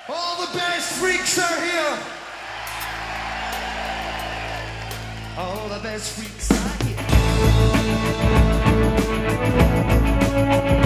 All the best freaks are here. All the best freaks are here.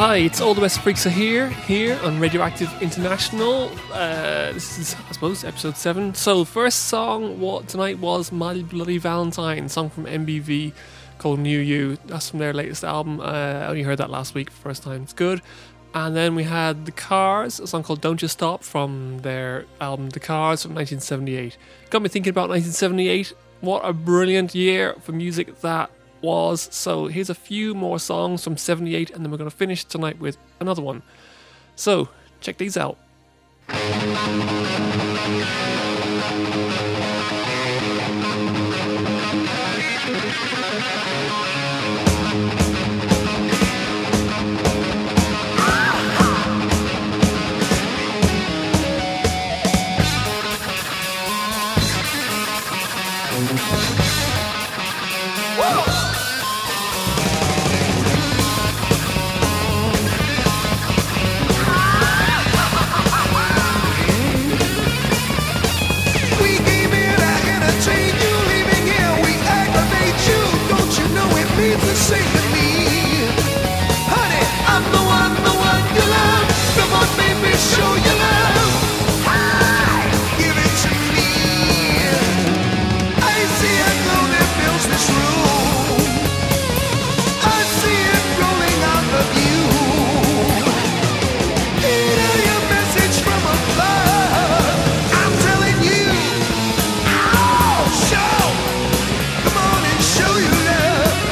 Hi, it's All the Best Freaks Are here on Radioactive International. This is, I suppose, episode 7. So, first song tonight was My Bloody Valentine, song from MBV called New You. That's from their latest album. I only heard that last week, first time. It's good. And then we had The Cars, a song called Don't You Stop from their album The Cars from 1978. Got me thinking about 1978. What a brilliant year for music that was. So here's a few more songs from 78 and then we're going to finish tonight with another one. So check these out. Sing with me, honey. I'm the one you love. Come on, baby, show your love. Give it to me. I see a glow that fills this room. I see it rolling out of you. Hear your message from above. I'm telling you, oh, show. Come on and show your love.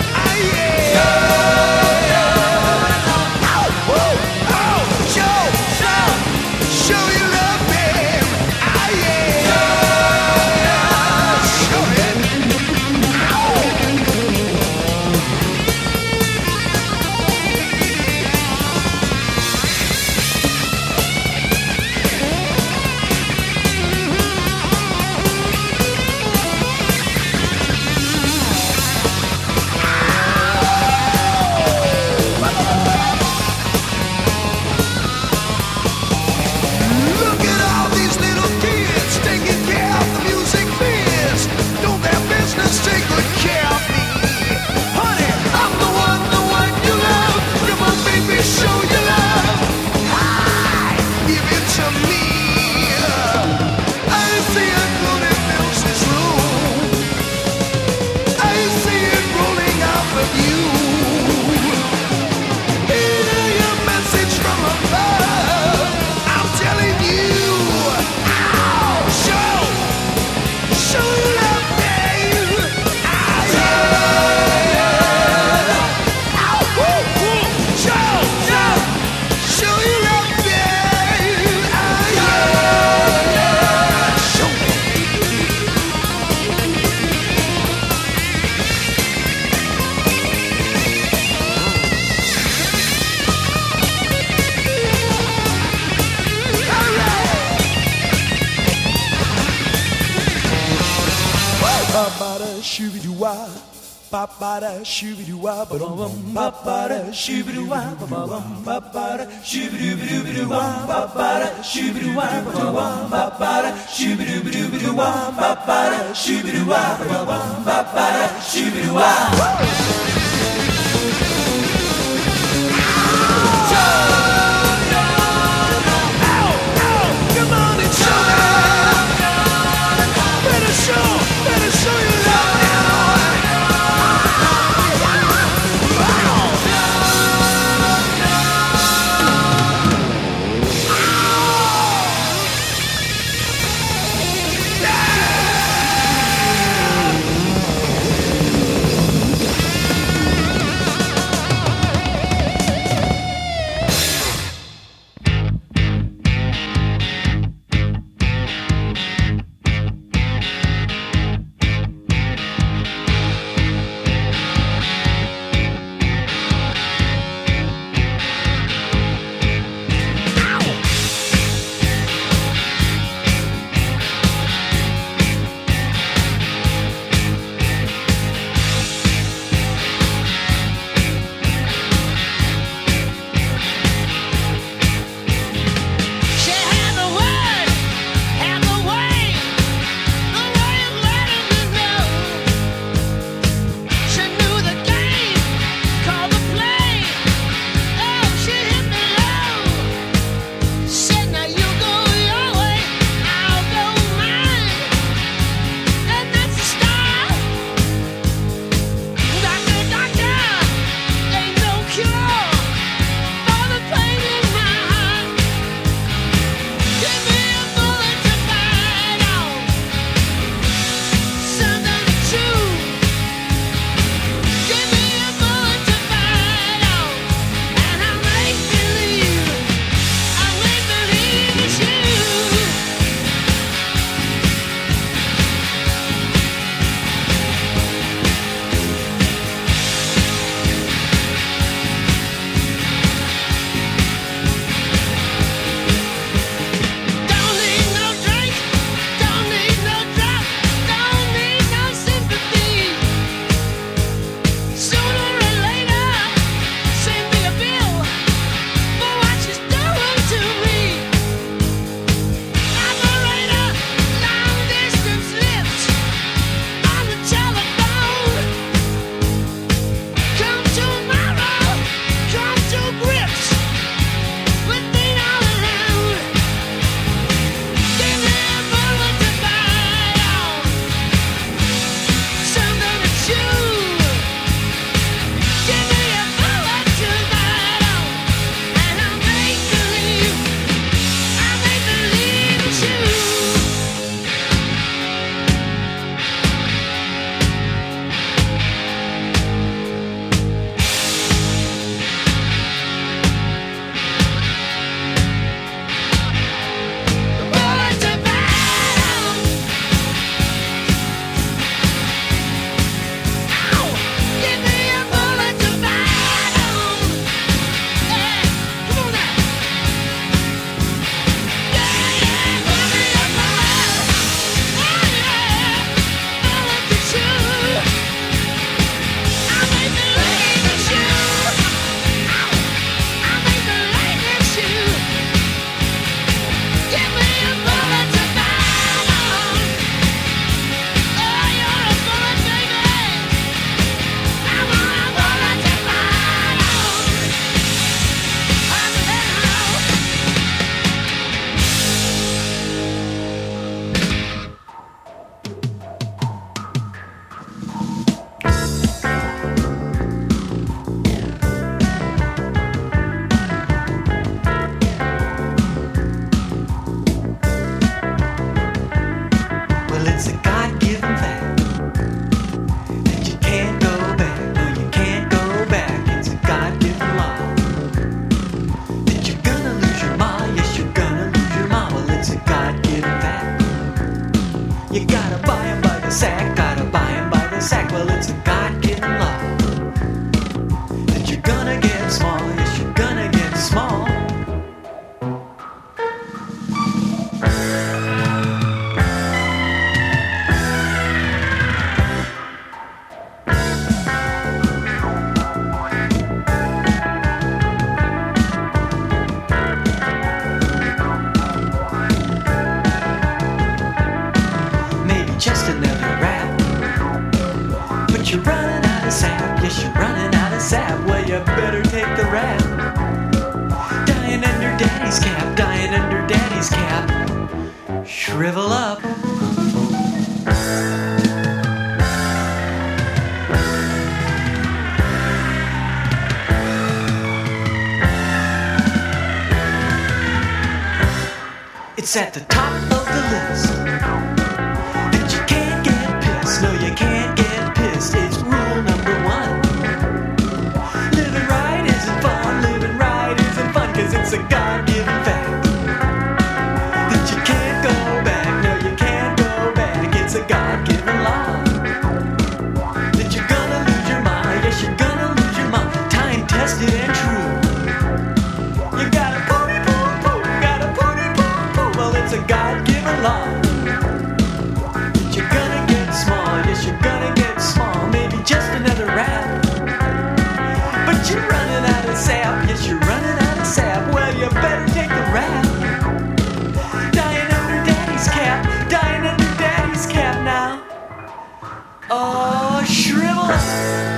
Ba-ba-da, shoo-be-doo-wah, ba-dum, ba-ba-da, shoo-be-doo-wah, ba-bum, ba-ba-da, shoo-be-doo-be-doo-be-doo-wah, ba-ba-da, shoo-be-doo-wah, ba-bum, ba-ba-da, shoo-be-doo-be-doo-be-doo-wah, ba-ba-da, shoo-be-doo-wah, ba-bum, ba-ba-da, shoo-be-doo-wah. Come on and show me. Better show your love now. But you're running out of sap, yes, you're running out of sap. Well, you better take the rap. Dying under daddy's cap, dying under daddy's cap. Shrivel up. It's at the top of the list that you can't get pissed. No, you can't get pissed. It's rule number 1. Living right isn't fun. Living right isn't fun, 'cause it's a God-given fact that you can't go back. No, you can't go back. It's a God-given law that you're gonna lose your mind. Yes, you're gonna lose your mind. Time tested and true. You gotta pooty poo poo. Gotta pooty poo poo. Well, it's a God-given law that you're gonna get small. Yes, you're gonna get small. Maybe just another rap. But you're running out of sap. Yes, you're running out of sap. Well, you better take the rap. Dying under daddy's cap. Dying under daddy's cap now. Oh, shrivel up.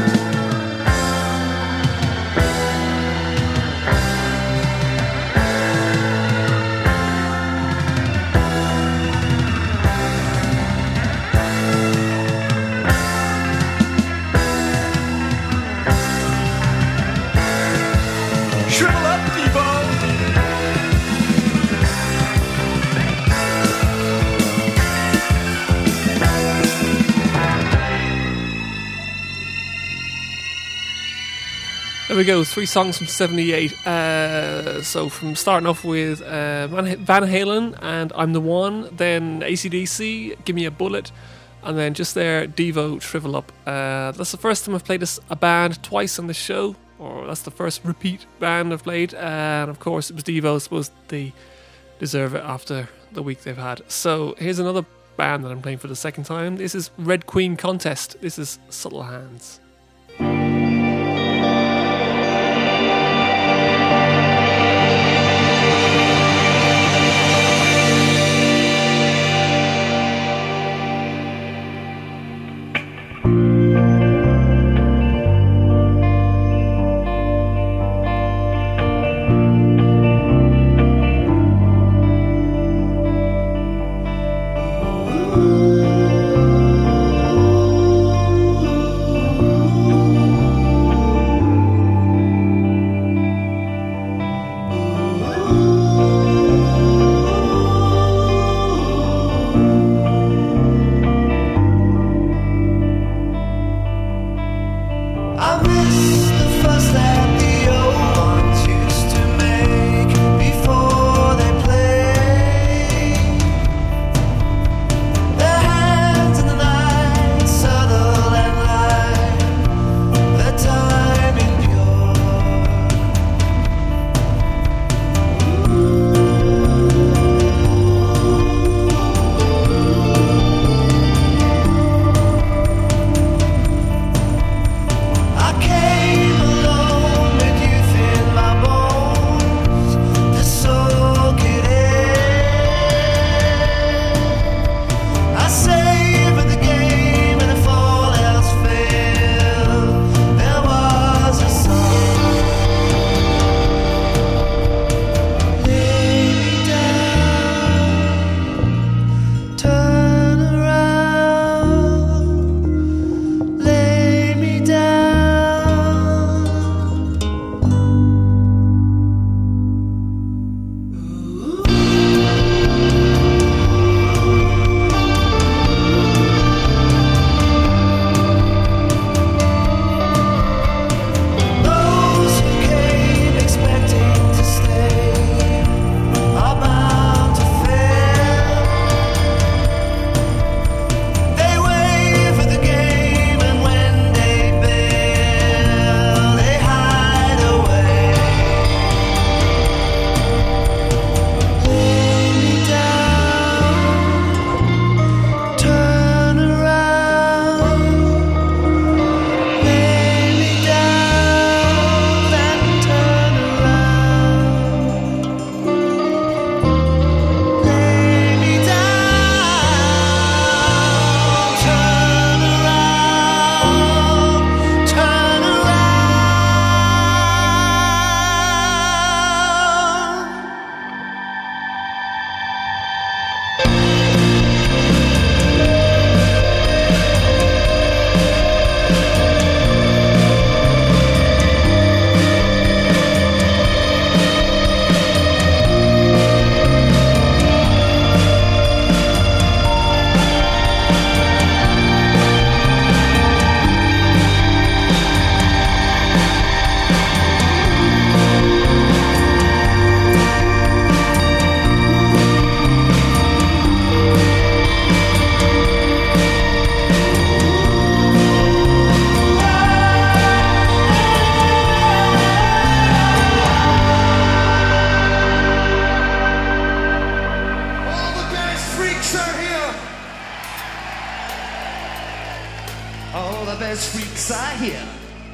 Shrivel up, Devo! There we go, 3 songs from 78. So from starting off with Van Halen and I'm the One, then AC/DC, Give Me a Bullet, and then just there, Devo, Shrivel Up. That's the first time I've played a band twice on the show, or that's the first repeat band I've played, and of course it was Devo. I suppose they deserve it after the week they've had. So here's another band that I'm playing for the second time. This is Red Queen Contest. This is Subtle Hands. I came alone. squeaks I hear.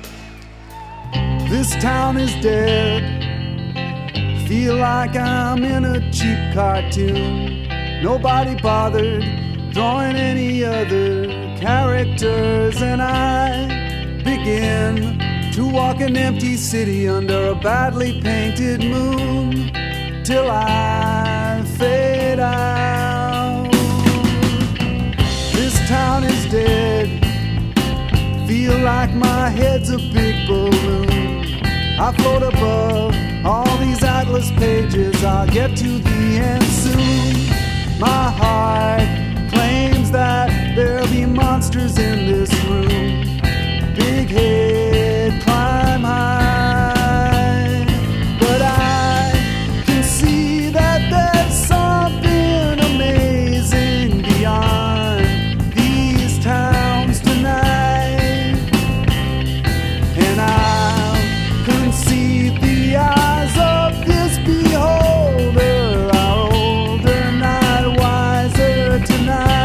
This town is dead. Feel like I'm in a cheap cartoon. Nobody bothered drawing any other characters, and I begin to walk an empty city under a badly painted moon till I fade out. This town is dead. Feel like my head's a big balloon. I float above all these atlas pages. I'll get to the end soon. My heart claims that there'll be monsters in this room. Big head, climb high. But I can see that there's something amazing beyond these towns tonight. And I'll concede the eyes of this beholder are older, not wiser tonight.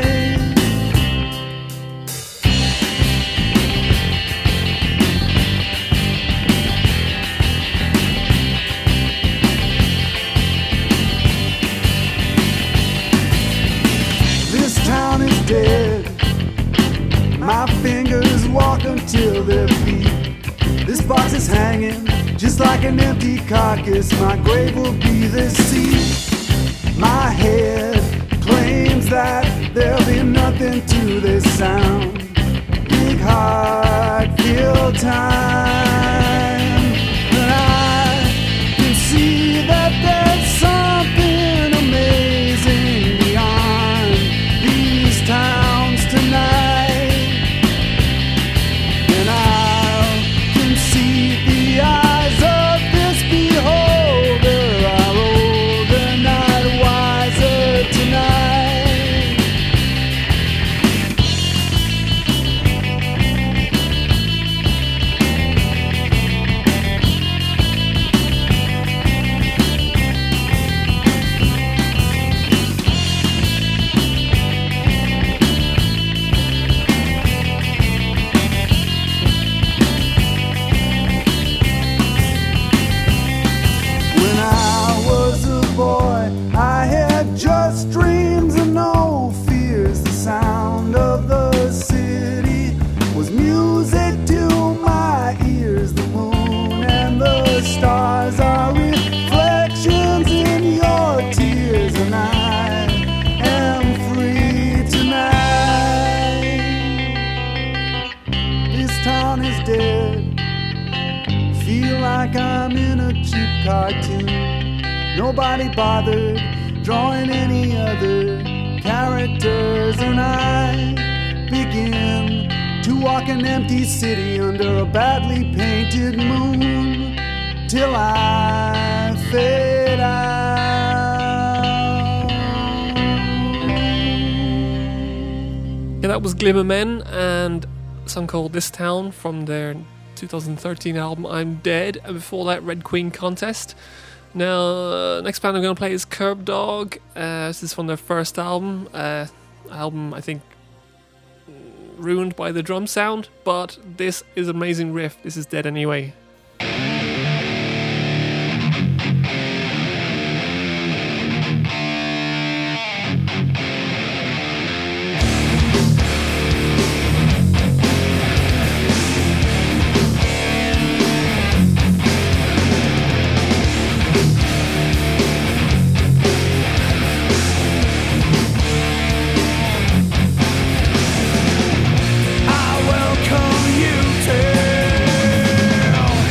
This town is dead. My fingers walk until their feet. This box is hanging just like an empty carcass. My grave will be this seat. My head claims that there'll be nothing to this sound. Big heart, feel time. And I can see that there's something amazing beyond these towns tonight. And I'll concede the eyes of this beholder are older, not wiser tonight. When I was a boy, I had just dreams and no fears. The sound of the city was music to my ears. The moon and the stars are reflections in your tears, and I am free tonight. This town is dead. Feel like I'm in a cheap cartoon. Nobody bothered drawing any other characters, and I begin to walk an empty city under a badly painted moon till I fade out. Yeah, that was Glimmer Men and a song called This Town from their 2013 album I'm Dead, and before that Red Queen Contest. Now, next band I'm going to play is Curb Dog. This is from their first album. Album, I think, ruined by the drum sound, but this is an amazing riff. This is Dead Anyway. I welcome you to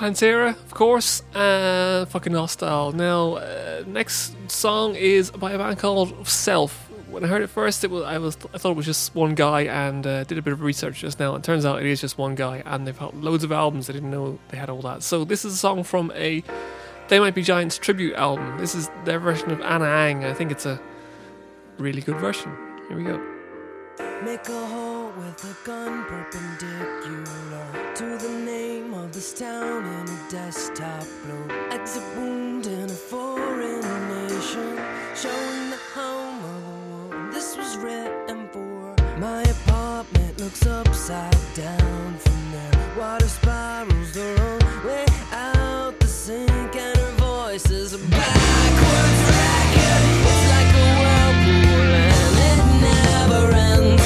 Pantera, of course, and fucking Hostile. Now, next song is by a band called Self. When I heard it first, I thought it was just one guy, and did a bit of research just now. It turns out it is just one guy, and they've had loads of albums. I didn't know they had all that. So this is a song from a They Might Be Giants tribute album. This is their version of Anna Ang. I think it's a really good version. Here we go. Make a hole with a gun perpendicular to the name of this town in a desktop globe. Exit wound in a foreign nation, showing the home of the one this was written for. My apartment looks upside down from there. Water spirals their own way out the sink, and her voice is a backwards racket. It's like a whirlpool and it never ends.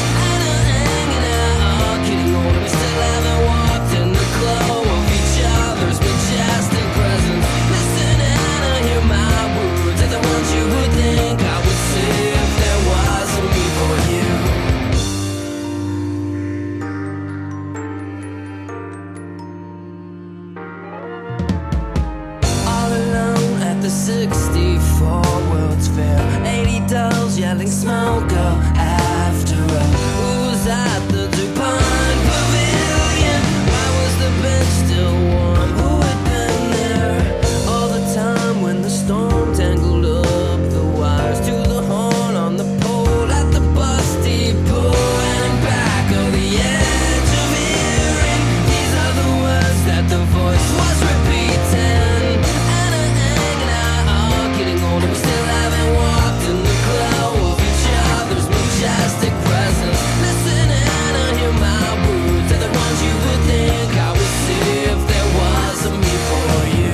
Yelling smoke girl after her. Who was at the DuPont Pavilion? Why was the bench still warm? Who had been there all the time when the storm tangled up the wires to the horn on the pole at the bus depot? And in back of the edge of hearing, these are the words that the voice was repeating. Anna Ang and I are getting older, we still haven't walked in the glow of each other's majestic presence. Listen and I hear my words, they're the ones you would think I would see if there was a me for you.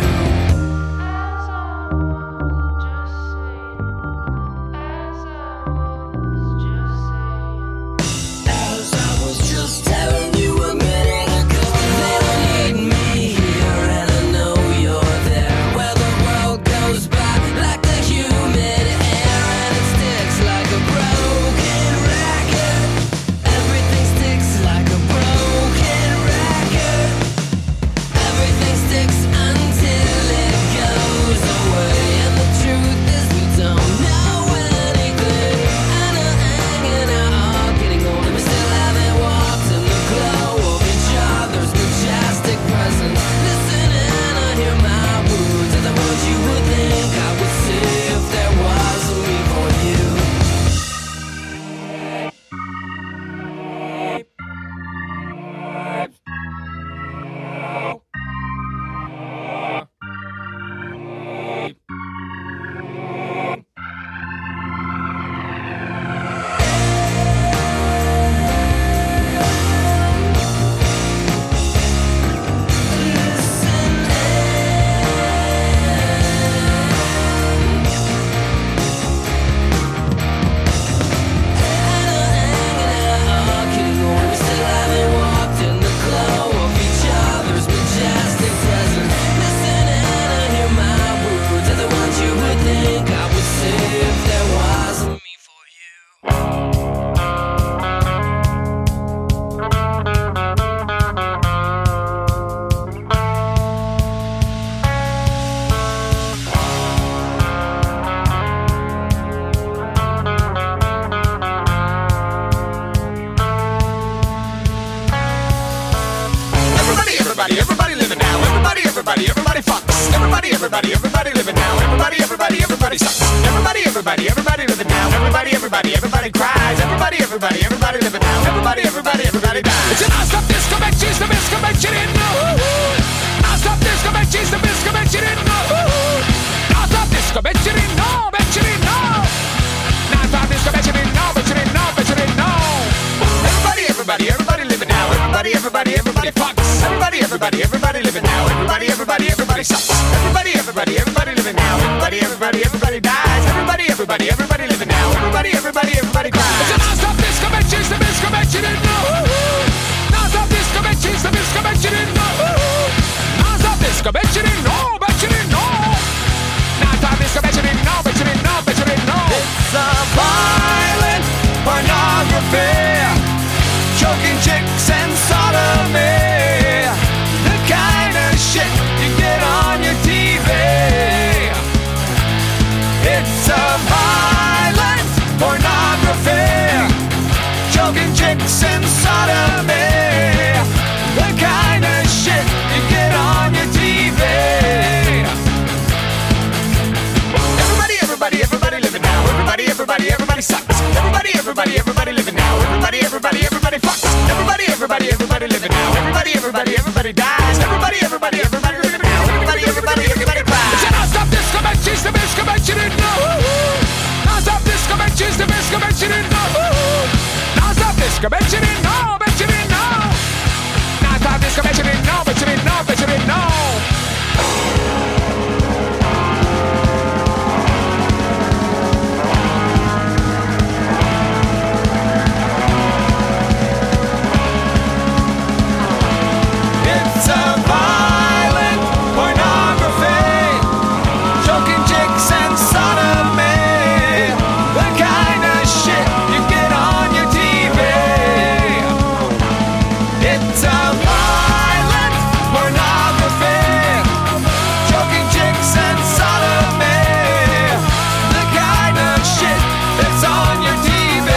As I was just telling you a minute ago, they don't need me here, and I know you're there, where the world goes by like the humid air, and it sticks like a broken record. Everything sticks like a broken record. Everything sticks until it goes away, and the truth is we don't know anything. Anna Ang and I are getting older, we still haven't walked in the glow of each other's majestic presence. Listen and I hear my words, they're the ones you would think I would see if there was a me for you. Everybody living now. Everybody fucks. Everybody living now. Everybody sucks. Everybody living now. Everybody cries. Everybody living now. Everybody dies. It's a non-stop disco match, she's the best comeback you didn't know. Non-stop disco match, she's the best comeback you didn't know. Non-stop disco match, you didn't know, bet you didn't know. Non-stop disco match, you didn't know, bet you didn't know, bet you didn't know. Everybody living now. Everybody fucks. Everybody living now. Everybody sucks. Everybody living now. Everybody dies. Everybody living now. Everybody cries. It's a non-stop disco match, she's the best comeback you didn't know. Non-stop disco match, she's the best comeback you didn't know. Non-stop disco match, you didn't know, bet you didn't know. Non-stop disco match, you didn't know, bet you didn't know, bet you didn't know. It's a violent pornography. Choking chicks and sodomy, the kind of shit disco. Bet you didn't know, bet you didn't know. Non-stop disco, bet you didn't know, bet you didn't know, bet you didn't know. It's a violent pornography, choking chicks and sodomy, the kind of shit you get on your TV. It's a violent pornography, choking chicks and sodomy, the kind of shit that's on your TV.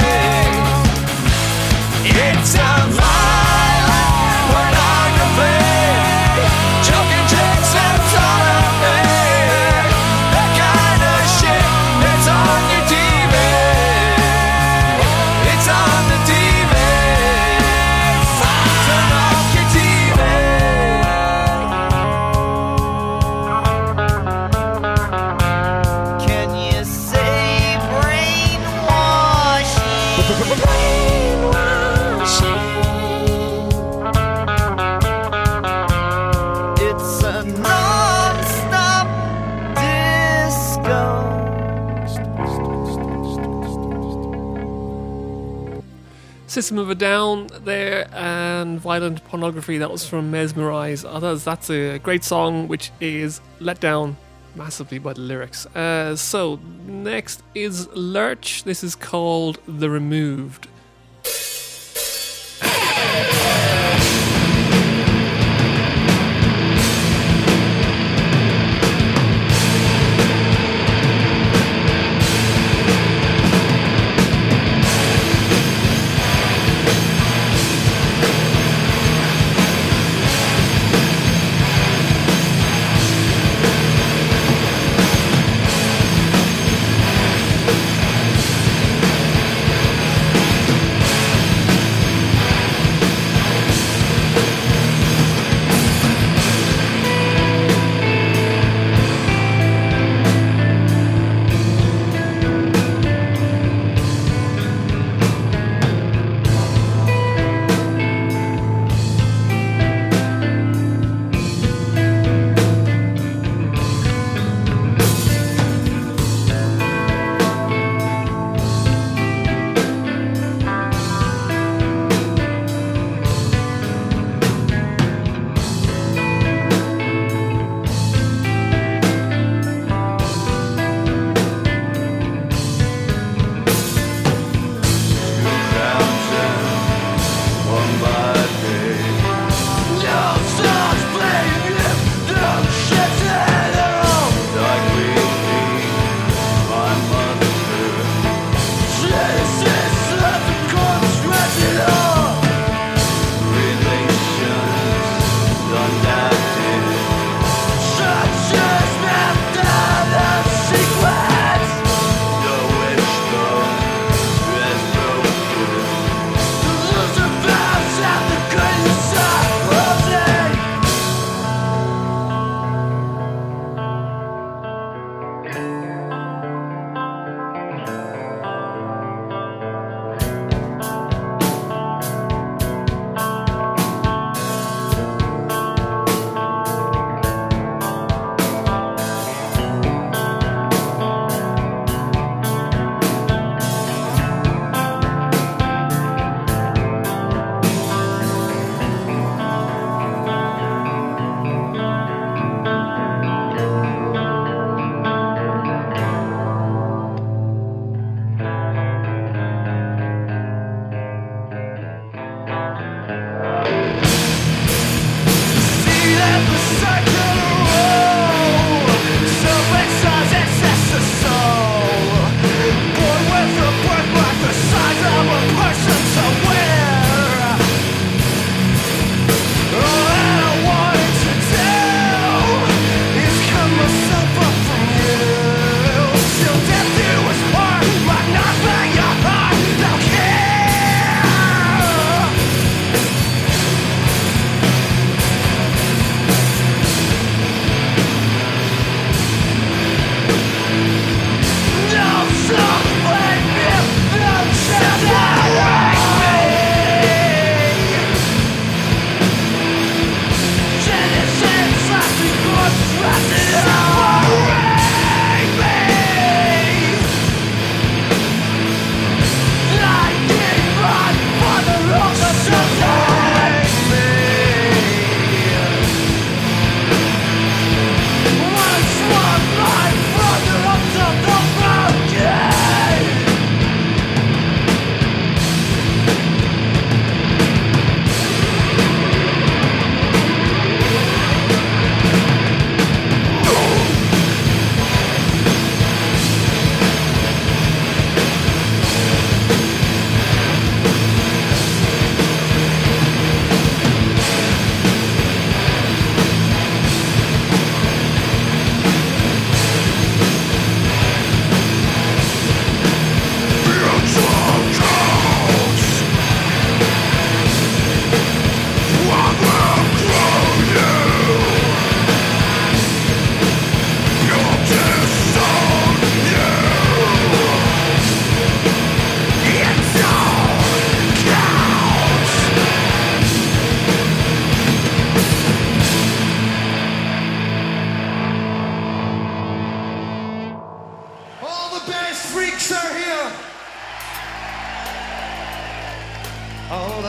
It's a violent pornography, choking chicks and sodomy, the kind of shit that's on your TV. It's on the TV. Turn off your TV. Can you say it's a non-stop disco? System of a Down there and Violent Pornography. That was from Mesmerize. That's a great song, which is let down massively by the lyrics. So next is Lurch. This is called The Removed. It's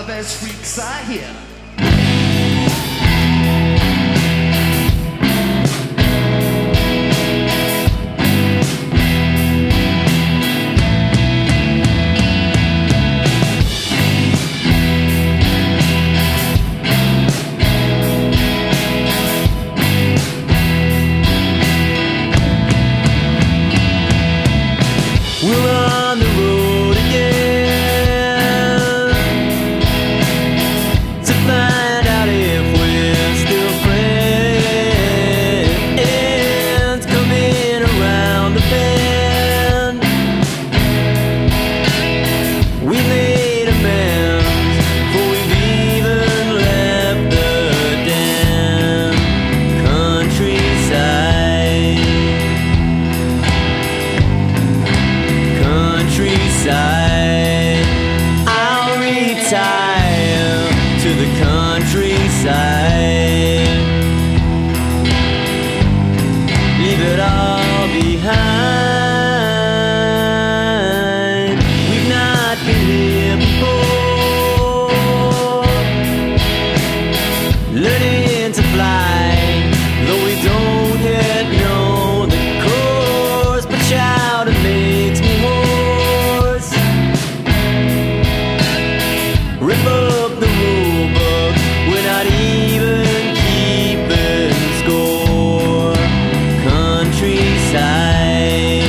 the best freaks I hear. We're on the road again to find out if we're still friends. Coming around the bend, we made amends before we've even left the damn countryside. Countryside, I'll retire to the countryside. Leave it all behind. We've not been here before, learning to fly, though we don't yet know the course. But shout, it makes me hoarse. Rip up the rule book, we're not even keeping score. Countryside,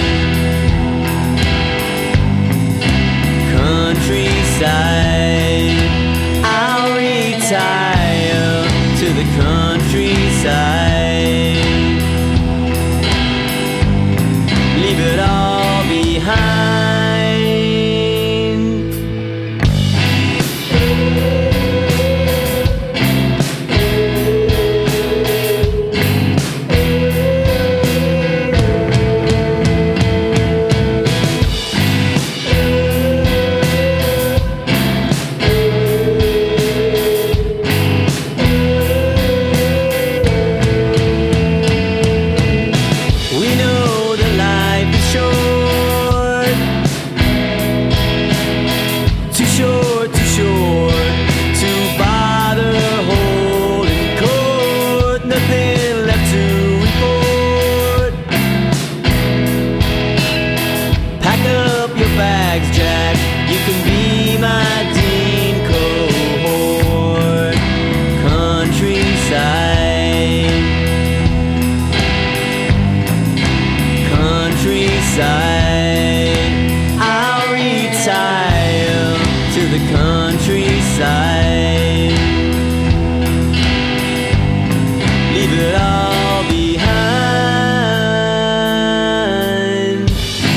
countryside, I'll retire to the countryside. Leave it all behind. We know that life is short, too short, too short to bother holding court. Nothing left to report. Pack up your bags, Jack. You can be my dean cohort. Countryside, countryside, I'll retire to the countryside. Leave it all behind.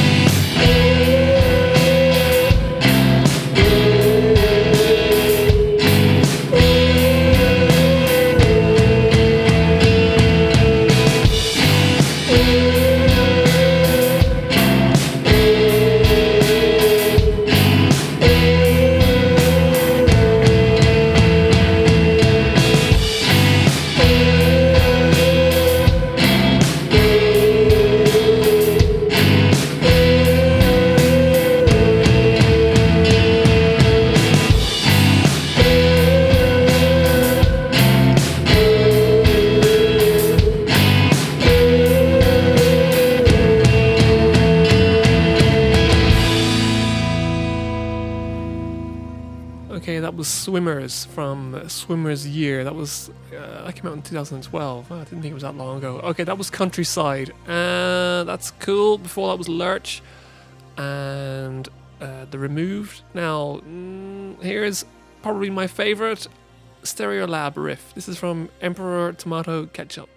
Okay, that was Swimmers from Swimmers Year. That was that came out in 2012. Oh, I didn't think it was that long ago. Okay, that was Countryside. That's cool. Before that was Lurch and The Removed. Now, here's probably my favorite Stereolab riff. This is from Emperor Tomato Ketchup.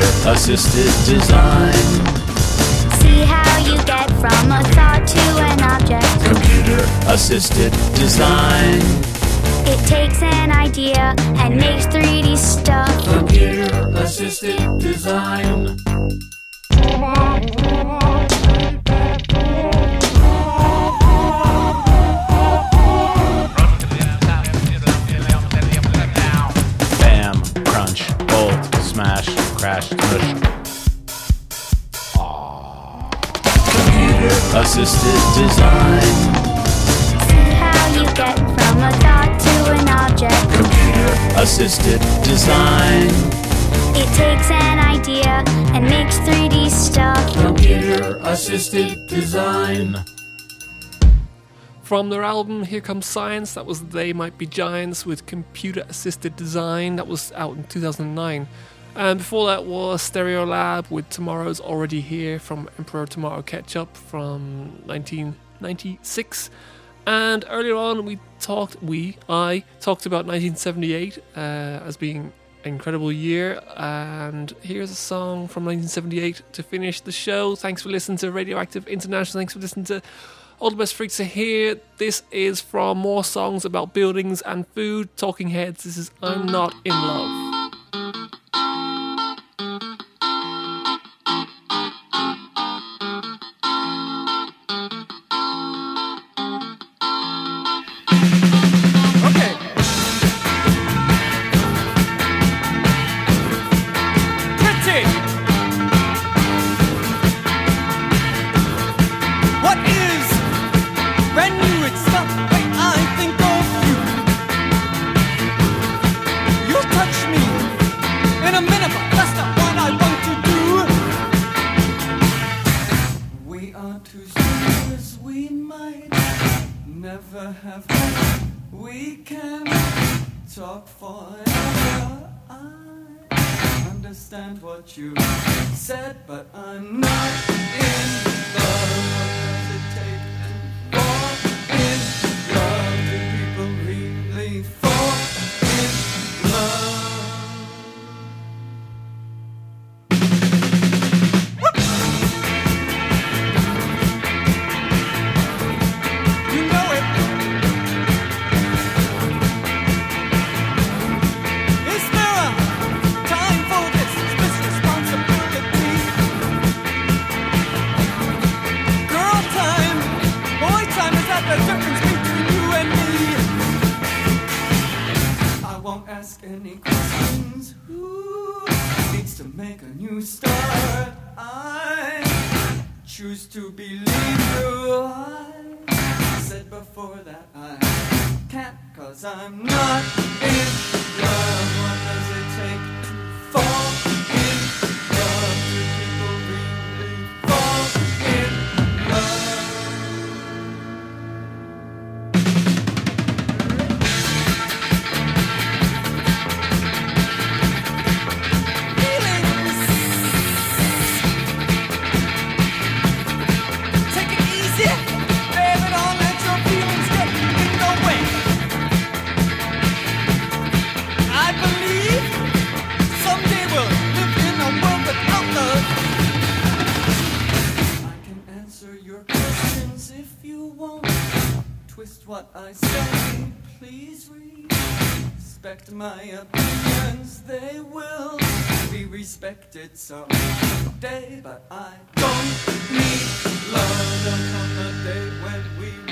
Computer-assisted design. See how you get from a thought to an object. Computer-assisted design. It takes an idea and makes 3D stuff. Computer-assisted design. Bam, crunch, bolt, smash, crash, smush. Computer-assisted design. See how you get from a thought to an object. Computer-assisted design. It takes an idea and makes 3D stuff. Computer-assisted design. From their album Here Comes Science, that was They Might Be Giants with Computer-Assisted Design. That was out in 2009. And before that was Stereolab with Tomorrow's Already Here from Emperor Tomorrow Ketchup from 1996. And earlier on I talked about 1978 as being an incredible year. And here's a song from 1978 to finish the show. Thanks for listening to Radioactive International. Thanks for listening to All the Best Freaks Are Here. This is from more songs about buildings and food. Talking Heads. This is I'm Not In Love. Okay. Pretty. What is brand new? It's the way I think of you. You'll touch me in a minute, but that's not what I want to do. We are two sisters, we might never have met. We can talk forever. I understand what you said, but I'm not in love. What does it take to fall in love? Do people really fall in love? You know it. Is there a time for this responsibility? Girl time, boy time, is that the difference between you and me? I won't ask any questions. Who needs to make a new start? I choose to believe you. I said before that I can't, 'cause I'm not in love. What does it take to fall in love? Do people really fall in love? Feelings. Take it easy, baby. Don't let your feelings get in the way. I believe someday we'll live in a world without love. I can answer your questions if you won't twist what I say. Please respect my opinions. They will be respected someday, but I don't need love. There'll come a day when we